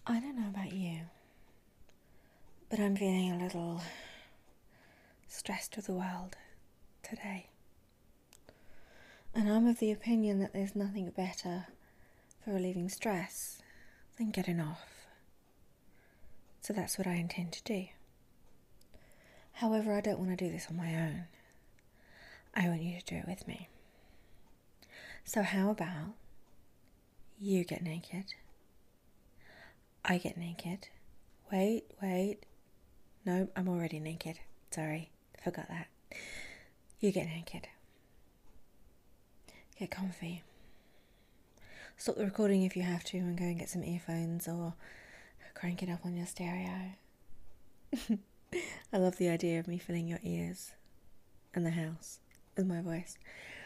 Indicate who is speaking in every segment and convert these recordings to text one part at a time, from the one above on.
Speaker 1: I don't know about you, but I'm feeling a little stressed with the world today. And I'm of the opinion that there's nothing better for relieving stress than getting off. So that's what I intend to do. However, I don't want to do this on my own. I want you to do it with me. So how about you get naked, I get naked. Wait. No, I'm already naked. Sorry, forgot that. You get naked. Get comfy. Stop the recording if you have to and go and get some earphones or crank it up on your stereo. I love the idea of me filling your ears and the house with my voice.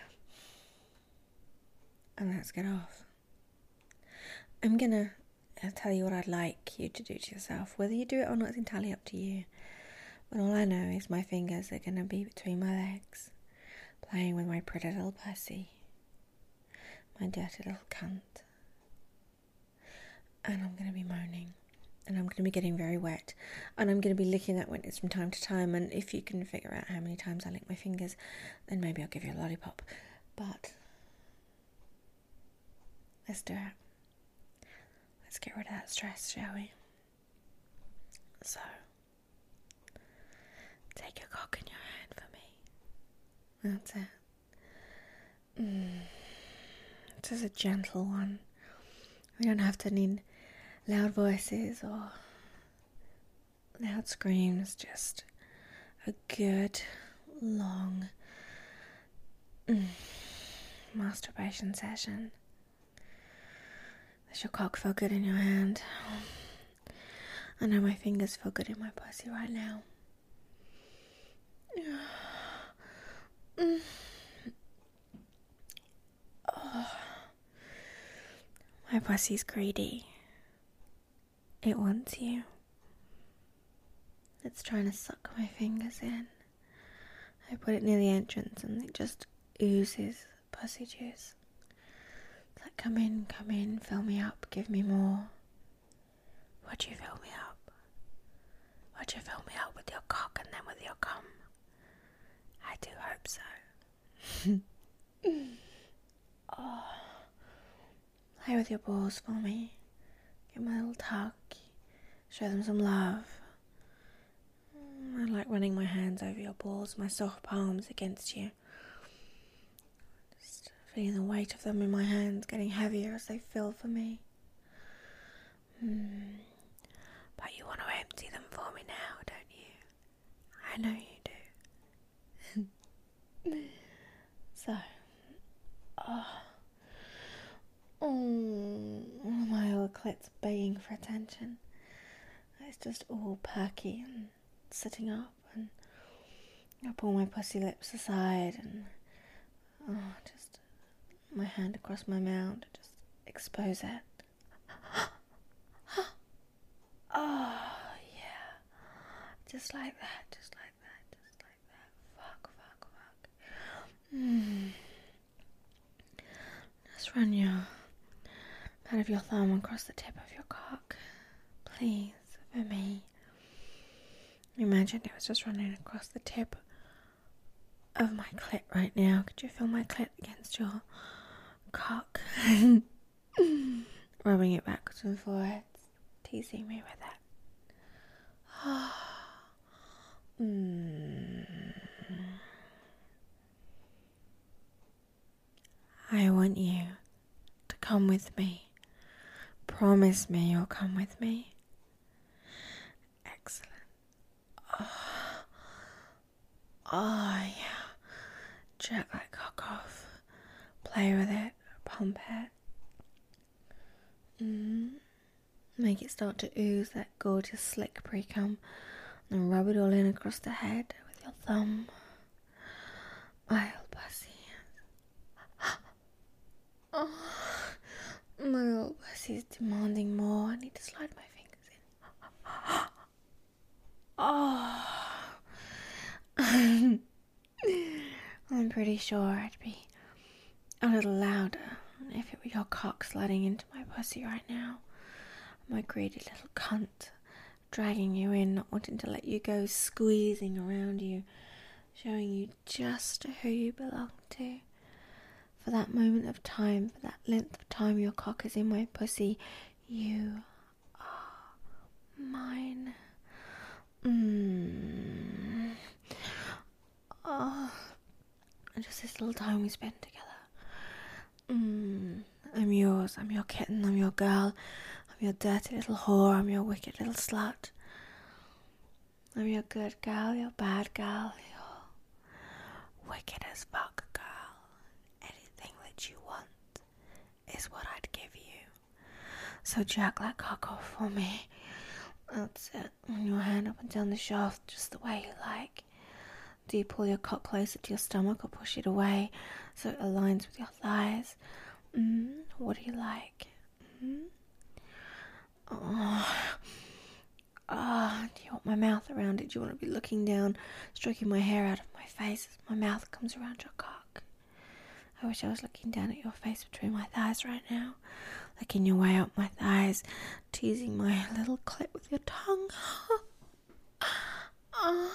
Speaker 1: And let's get off. I'm gonna tell you what I'd like you to do to yourself. Whether you do it or not is entirely up to you. But all I know is my fingers are gonna be between my legs, playing with my pretty little pussy, my dirty little cunt. And I'm gonna be moaning. And I'm going to be getting very wet. And I'm going to be licking that wetness from time to time. And if you can figure out how many times I lick my fingers, then maybe I'll give you a lollipop. But let's do it. Let's get rid of that stress, shall we? So, take your cock in your hand for me. That's it. Just a gentle one. We don't have to need loud voices or loud screams, just a good, long masturbation session. Does your cock feel good in your hand? I know my fingers feel good in my pussy right now. Oh. My pussy's greedy. It wants you. It's trying to suck my fingers in. I put it near the entrance and it just oozes pussy juice. It's like, come in, fill me up, give me more. Would you fill me up? Would you fill me up with your cock and then with your cum? I do hope so. Oh. Play with your balls for me. Give my little tug. Show them some love. I like running my hands over your balls, my soft palms against you. Just feeling the weight of them in my hands getting heavier as they fill for me. But you want to empty them for me now, don't you? I know you do. So, my little clit's begging for attention. It's just all perky and sitting up, and I pull my pussy lips aside and just my hand across my mouth to just expose it. Oh yeah, just like that. Fuck. Just run your part of your thumb across the tip of your cock, please, for me. Imagine it was just running across the tip of my clit right now. Could you feel my clit against your cock? Rubbing it backwards and forwards, teasing me with it. I want you to come with me. Promise me you'll come with me. Excellent. Oh yeah. Jerk that cock off. Play with it. Pump it. Make it start to ooze that gorgeous slick pre-cum. And rub it all in across the head with your thumb. My little pussy. Oh, my little pussy's demanding more. I need to slide my fingers in. Oh. I'm pretty sure I'd be a little louder if it were your cock sliding into my pussy right now. My greedy little cunt, dragging you in, not wanting to let you go, squeezing around you, showing you just who you belong to. For that moment of time, for that length of time your cock is in my pussy, you are mine. Oh, and just this little time we spend together. I'm yours, I'm your kitten, I'm your girl, I'm your dirty little whore, I'm your wicked little slut. I'm your good girl, your bad girl, your wicked as fuck girl. Anything that you want is what I'd give you. So jerk that cock off for me. That's it. Run your hand up and down the shaft just the way you like. Do you pull your cock closer to your stomach or push it away so it aligns with your thighs? What do you like? Do you want my mouth around it? Do you want to be looking down, stroking my hair out of my face as my mouth comes around your cock? I wish I was looking down at your face between my thighs right now, licking your way up my thighs, teasing my little clit with your tongue. I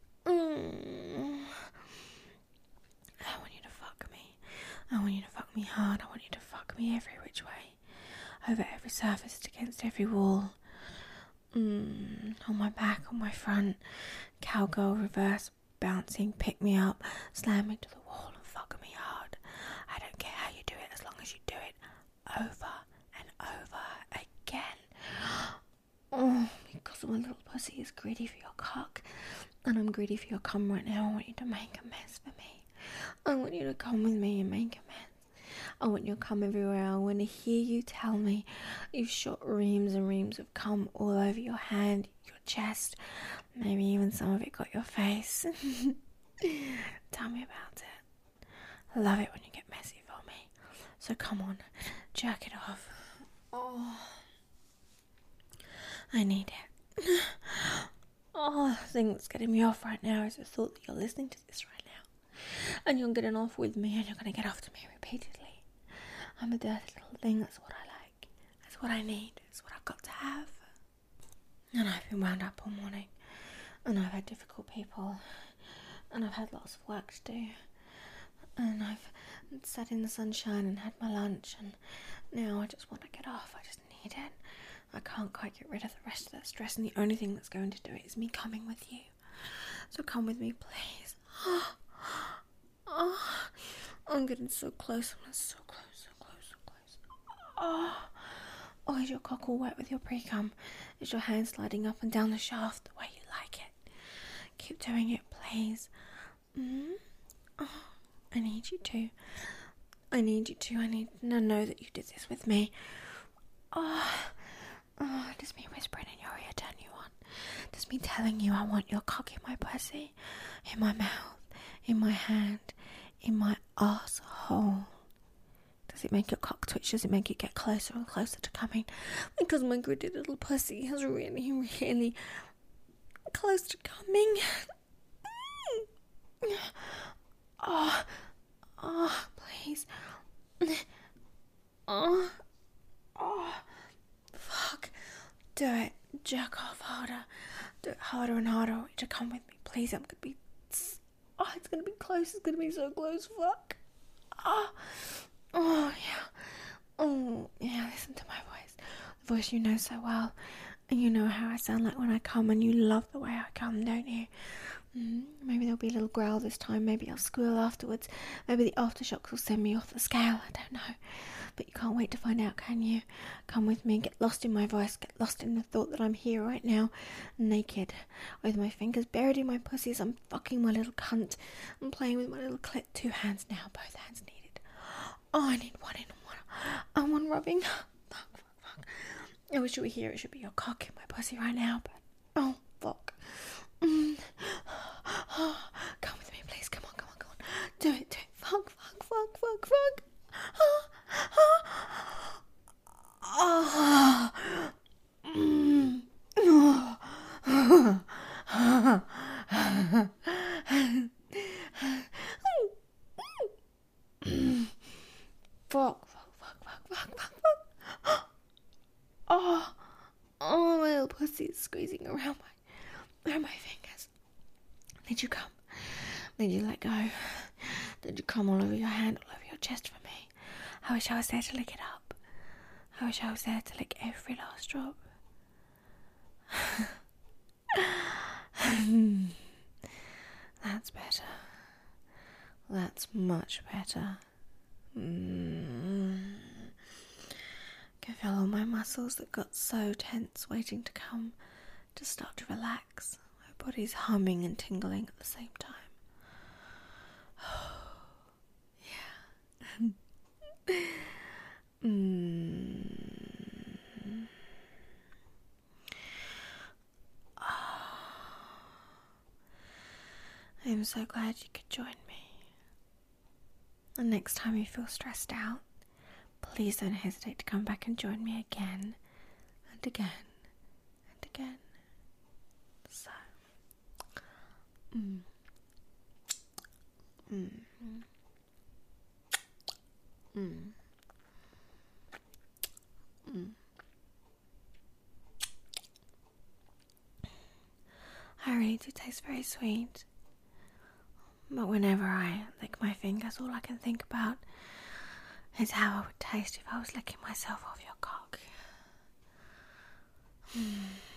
Speaker 1: want you to fuck me. I want you to fuck me hard. I want you to fuck me every which way, over every surface, against every wall. On my back, on my front, cowgirl, reverse, bouncing, pick me up, slam me to the wall and fuck me hard. I don't care how you do it as long as you do it over and over again. Because my little pussy is greedy for your cock, and I'm greedy for your cum right now. I want you to make a mess for me. I want you to come with me and make a mess. I want your cum everywhere. I want to hear you tell me you've shot reams and reams of cum all over your hand, your chest, maybe even some of it got your face. Tell me about it. I love it when you get messy for me. So come on, jerk it off. Oh, I need it. The thing that's getting me off right now is the thought that you're listening to this right now. And you're getting off with me and you're going to get off to me repeatedly. I'm a dirty little thing, that's what I like. That's what I need. It's what I've got to have. And I've been wound up all morning. And I've had difficult people. And I've had lots of work to do. And I've sat in the sunshine and had my lunch. And now I just want to get off. I just need it. I can't quite get rid of the rest of that stress. And the only thing that's going to do it is me coming with you. So come with me, please. I'm getting so close. I'm so close. Is your cock all wet with your pre-cum? Is your hand sliding up and down the shaft the way you like it? Keep doing it, please. I need you to. I need to know that you did this with me. Does me whispering in your ear turn you on? Does me telling you I want your cock in my pussy, in my mouth, in my hand, in my arsehole? Does it make your cock twitch? Does it make it get closer and closer to coming? Because my gritty little pussy is really, really close to coming. Please. Fuck. Do it. Jerk off harder. Do it harder and harder. I want you to come with me, please. I'm gonna be... it's gonna be close. It's gonna be so close. Fuck. Yeah, listen to my voice. The voice you know so well. And you know how I sound like when I come, and you love the way I come, don't you? Maybe there'll be a little growl this time. Maybe I'll squeal afterwards. Maybe the aftershocks will send me off the scale. I don't know. But you can't wait to find out, can you? Come with me and get lost in my voice. Get lost in the thought that I'm here right now, naked, with my fingers buried in my pussy as I'm fucking my little cunt. I'm playing with my little clit. 2 hands now. Both hands needed. I need one in one. I want rubbing. Fuck. I wish you were here. It should be your cock in my pussy right now, but fuck. Come with me, please. Come on. Do it. Fuck. Fuck. juices squeezing around my fingers. Did you come? Did you let go? Did you come all over your hand, all over your chest for me? I wish I was there to lick it up. I wish I was there to lick every last drop. That's better. That's much better. Can feel all my muscles that got so tense waiting to come to start to relax. My body's humming and tingling at the same time. Yeah. I'm so glad you could join me. And next time you feel stressed out, please don't hesitate to come back and join me again and again and again. So, I really do taste very sweet. But whenever I lick my fingers, all I can think about is how I would taste if I was licking myself off your cock.